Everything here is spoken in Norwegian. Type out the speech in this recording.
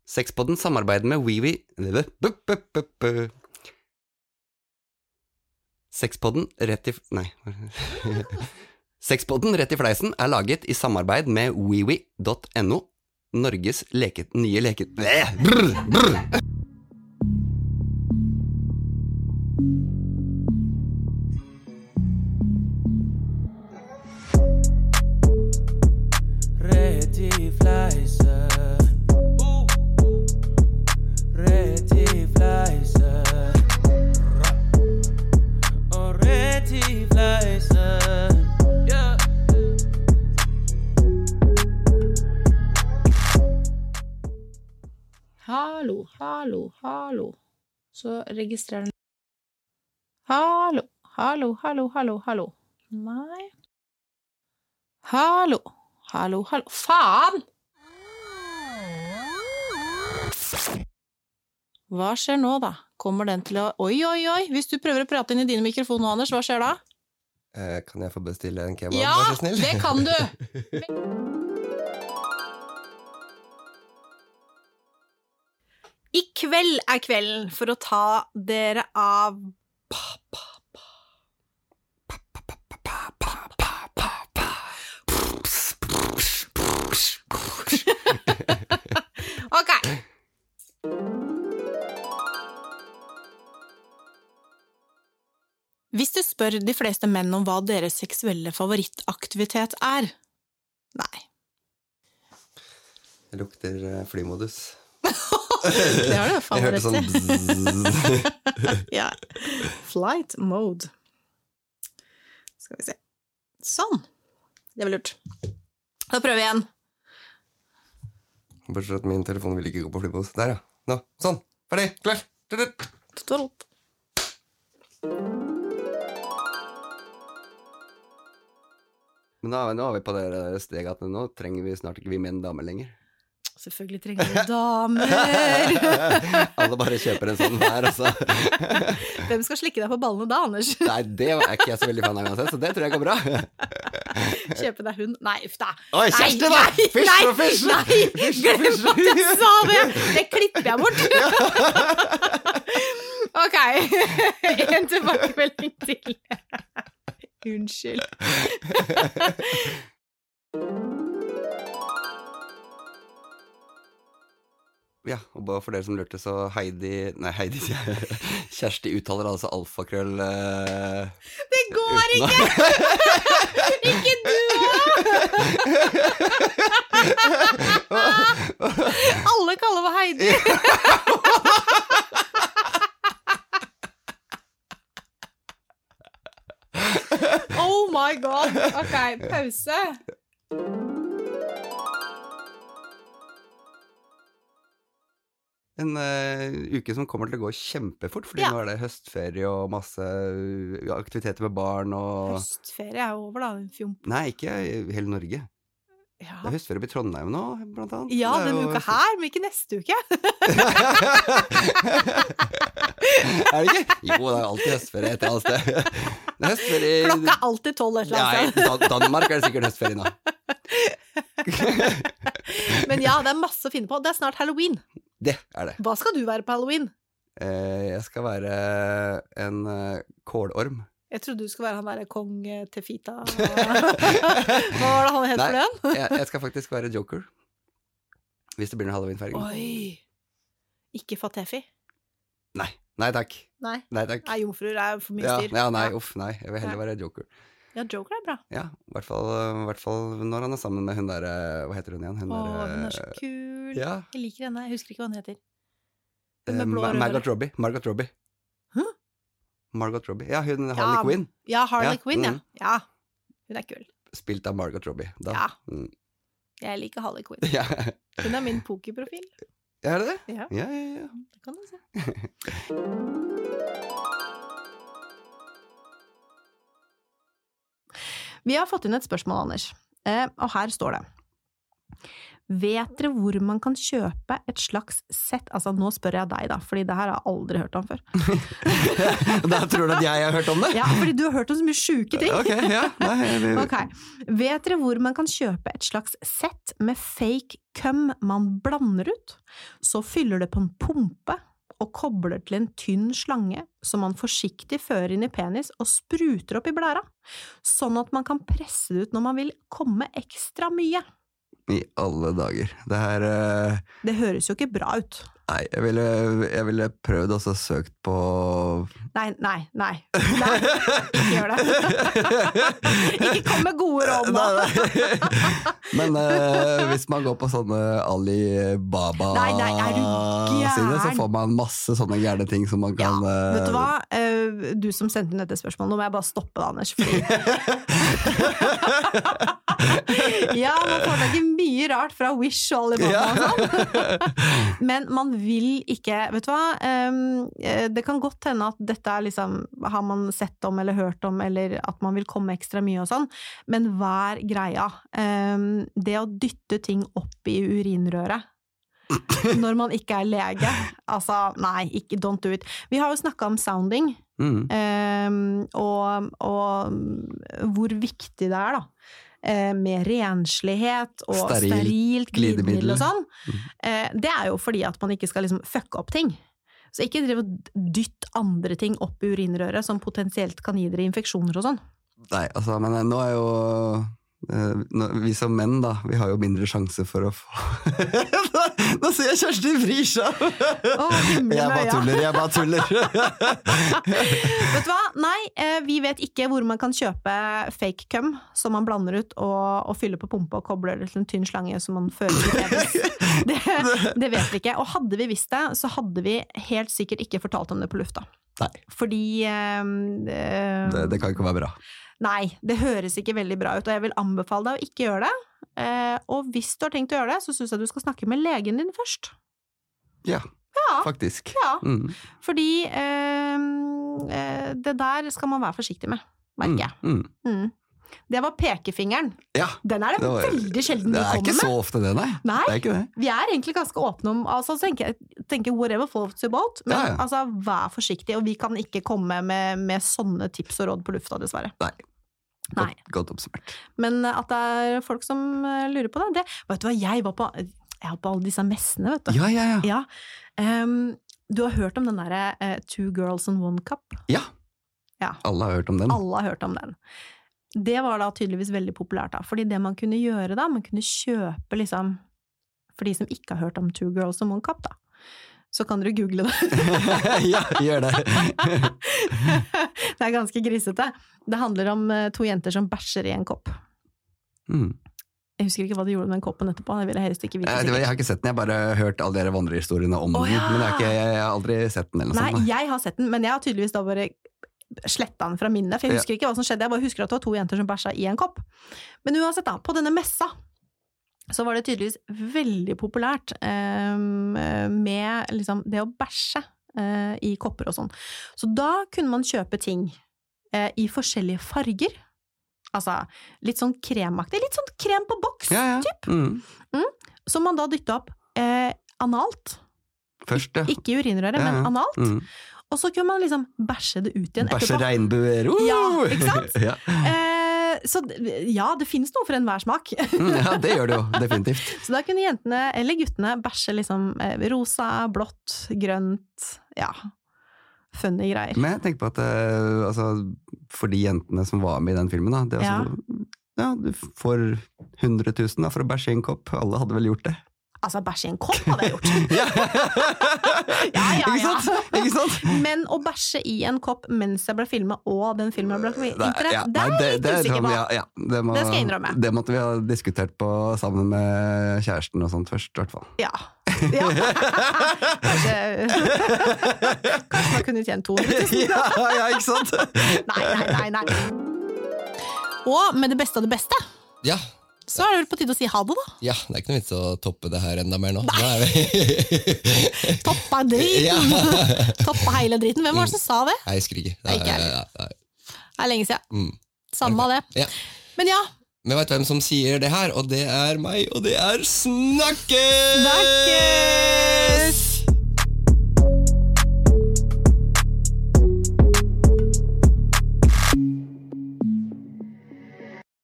Sexpodden samarbeider med WeWe. Sexpodden rett i... Nei. Sexpodden rett i fleisen laget i samarbeid med WeWe.no, Norges nye leke... Rett i fleisen. Rett i fleisen. Og rett i fleisen. Yeah. Hallo. Så registrerer den. Hallo. Nei. Hallo. Faen! Hva skjer nå da? Kommer den til å... Oi. Hvis du prøver å prate inn i dine mikrofon nå, Anders, hva skjer da? Kan jeg få bestille en kebab, Ja, vær så snill? det kan du! I kveld kvelden for å ta dere av... Ok. Hvis du spør de fleste menn om hva deres seksuelle favorittaktivitet Nei. Det lukter flymodus. Det har du faen Jeg hørte rett sånn i. bzzz. Ja. Flight mode. Skal vi se. Sånn. Det var lurt. Da prøver vi igjen. Bortsett at min telefon vil ikke gå på flymodus. Der, ja. Nå, sånn. Ferdig. Klar. Totalt. Men nå er vi på det steget at nå trenger vi snart ikke vi menn damer lenger. Selvfølgelig trenger vi damer. Alle bare kjøper en sånn her, altså. Hvem skal slikke deg på ballene da, Anders? Nei, det ikke jeg så veldig fan av uansett, så det tror jeg går bra. Kjøpe deg hund? Nei, uff da. Oi, kjæreste da! Fysj og fysj! Nei, glem at jeg sa det! Det klipper jeg bort. Ok, en tilbakemelding til. Unnskyld. Ja, og bare for dere som lurte, så Kjersti uttaler altså alfakrøll Det går ikke! Ikke du Alle kaller meg Heidi. Oh my god. Ok, pause. En uke som kommer til å gå kjempefort, fordi Ja. nå det høstferie og masse aktiviteter med barn og... Høstferie over da, en fjomp. Nei, ikke i hele Norge. Ja. Det høstferie i Trondheim nå, blant annet. Ja, Det denne jo- uka her, men ikke neste uke. det ikke? Jo, det alltid høstferie et eller annet sted. Det høstferie... Klokka alltid 12 et eller annet sted. Nei, Danmark det sikkert høstferie nå. Men ja, det masse å finne på. Det snart Halloween. Det det. Hva skal du være på Halloween? Jeg skal være en kålorm. Jeg trodde du skulle være han der kong Tefita. Hva var det han het for den? jeg skal faktisk være Joker. Hvis det blir en Halloween-feiring. Oi. Ikke Fatefi? Nei takk. Nei, takk. jomfruer for mye styr. Nei, uff, nei. Jeg vil heller være Joker. Ja, Joker bra. Ja, i hvert fall når han sammen med hun der, hva heter hun igjen? Hun Hun så kul. Ja. Jeg liker henne, jeg husker ikke hva hun heter. Hun med blå og rød Margot Robbie. Hæ? Margot Robbie. Ja, hun Harley Quinn. Ja, Harley Quinn, ja. mm. Ja, hun kul. Spilt av Margot Robbie. Da. Ja. Mm. Jeg liker Harley Quinn. Ja. Hun min pokerprofil. Er det det? Ja. Ja. Det kan du se. Vi har fått inn et spørsmål, Anders. Og her står det. Vet dere hvor man kan kjøpe et slags sett? Altså, nå spør jeg deg da, fordi det her har jeg aldri hørt om før. Da tror du at jeg har hørt om det? Ja, fordi du har hørt om så mye syke ting. Ok, ja. Nei, Ok. Vet dere hvor man kan kjøpe et slags sett med fake cum man blander ut? Så fyller det på en pumpe og kobler til en tynn slange som man forsiktig fører inn i penis og spruter opp i blæra, sånn at man kan presse det ut når man vil komme ekstra mye. I alle dager. Det her... Det høres jo ikke bra ut. Nei, jeg ville prøvd også søkt på... Nei, ikke gjør det. Ikke kom med gode råd nå. Men hvis man går på sånne Alibaba Nei, er du gæren? sine, så får man masse sånne gærne ting som man kan... Vet du hva? Du som sendte inn dette spørsmålet, nå må jeg bare stoppe det, Anders, fordi... Ja, man får ikke mye rart fra Wish og Alibaba og sånn. Men man vil ikke, vet du hva, det kan godt hende at dette er liksom, har man sett om eller hørt om, eller at man vil komme ekstra mye og sånn, men hva er greia? Det å dytte ting opp i urinrøret, når man ikke er lege, altså, nei, ikke, don't do it. Vi har jo snakket om sounding, og hvor viktig det er da, med renslighet og sterilt glidemiddel og sånn. Det er jo fordi at man ikke skal liksom fucke opp ting. Så ikke drive og dytte andre ting opp i urinrøret som potensielt kan gi dere infeksjoner og sånn. Nei, altså, men nå er jo vi som menn da, vi har jo mindre sjanse for å få nå ser jeg Kjersti Frisja jeg bare tuller Vet du hva? Nei, vi vet ikke hvor man kan kjøpe fake cum som man blander ut og fyller på pumpe og kobler det til en tynn slange som man fører i penis. Det vet vi ikke, og hadde vi visst det, så hadde vi helt sikkert ikke fortalt om det på lufta. Nei. Fordi det kan ikke være bra. Nei, det høres ikke veldig bra ut, og jeg vil anbefale deg å ikke gjøre det. Og hvis du har tenkt å gjøre det, så synes jeg du skal snakke med legen din først. Ja, faktisk. Ja, fordi det der skal man være forsiktig med, merker jeg. Det var pekefingeren. Ja. Den er det veldig sjelden vi kommer med. Det er ikke så ofte det, nei. Nei, det er ikke det. Vi er egentlig ganske åpne om, altså tenker whatever floats your boat, men altså vær forsiktig, og vi kan ikke komme med sånne tips og råd på lufta, dessverre. Nei. Godt oppsummert. Men at det er folk som lurer på det, vet du hva, jeg var på alle disse messene, vet du. Ja. Du har hørt om den der Two Girls and One Cup? Ja. Alle har hørt om den. Alle har hørt om den. Det var da tydeligvis veldig populært da, fordi det man kunne gjøre da, man kunne kjøpe liksom, for de som ikke har hørt om Two Girls and One Cup da, så kan dere google det. Ja, gjør det. Det er ganske grisete. Det handler om to jenter som bæsjer i en kopp. Jeg husker ikke hva de gjorde med den koppen etterpå, det vil jeg helst ikke vite. Jeg har ikke sett den, jeg har bare hørt alle dere vandrehistoriene om den, men jeg har aldri sett den eller noe sånt. Nei, jeg har sett den, men jeg har tydeligvis da bare sletta den fra minnet, for jeg husker ikke hva som skjedde, jeg bare husker at det var to jenter som bæsja i en kopp. Men uansett da, på denne messa, så var det tydeligvis veldig populært med liksom det å bæsje i kopper og sånn. Så da kunne man kjøpe ting i forskjellige farger, altså litt sånn kremaktig, litt sånn krem på boks, typ. Som man da dyttet opp analt. Først, Ikke i urinrøret, men analt. Og så kunne man liksom bæsje det ut igjen etterpå. Bæsje regnbuer! Ja, ikke sant? Så ja, det finnes noe for enhver smak. Ja, det gjør det jo, definitivt. Så da kunne jentene, eller guttene, bæsje liksom rosa, blått, grønt, funny greier. Men jeg tenker på at altså, for de jentene som var med i den filmen da, det er altså, du får 100 000 da, for å bæsje i en kopp. Alle hadde vel gjort det. Altså, bæsje i en kopp hadde jeg gjort. Ikke sant? Men å bæsje i en kopp mens jeg ble filmet, og den filmen ble filmet på internett, det er litt usikker på. Det skal jeg innrømme. Det måtte vi ha diskutert på sammen med kjæresten og sånt først, i hvert fall. Ja. Kanskje man kunne tjent 200 000. Ja, ikke sant? Nei. Og med det beste av det beste. Ja. Så er det vel på tide å si ha det da. Ja, det er ikke noe vits å toppe det her enda mer nå. Toppa driten. Toppa hele driten. Hvem var det som sa det? Jeg husker ikke. Det er lenge siden. Samme av det. Ja. Men ja, Men vet du hvem som sier det her? Og det er meg, og det er Snakkes! Snakkes!